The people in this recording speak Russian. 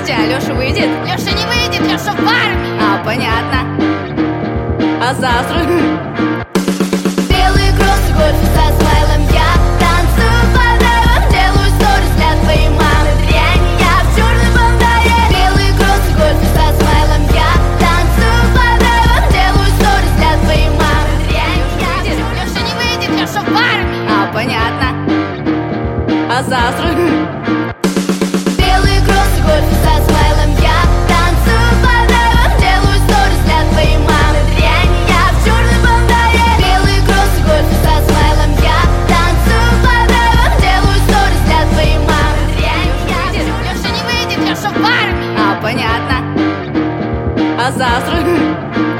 дождя Лёша выйдет? Лёша не выйдет, Лёша в армии. А, понятно. А завтра? Белые кроссы, гольфы со смайлом. Я танцую по драйвам, делаю сторис для твоей мамы. Дрянь, я в чёрной бандане. Белые кроссы, гольфы со смайлом. Я танцую по драйвам, делаю сторис для твоей мамы. Дрянь, я в чёрной... Лёша не выйдет, Лёша в армии. А, понятно. А завтра? Белые кроссы, гольфы со смайлом. Я танцую по драйвам, делаю сторис для твоей мамы. Дрянь, я в чёрной бандане. Белые кроссы, гольфы со смайлом. Я танцую по драйвам, делаю сторис для твоей мамы. Дрянь, я в чёрной... Лёша не выйдет, Лёша в армии. А, понятно. А завтра?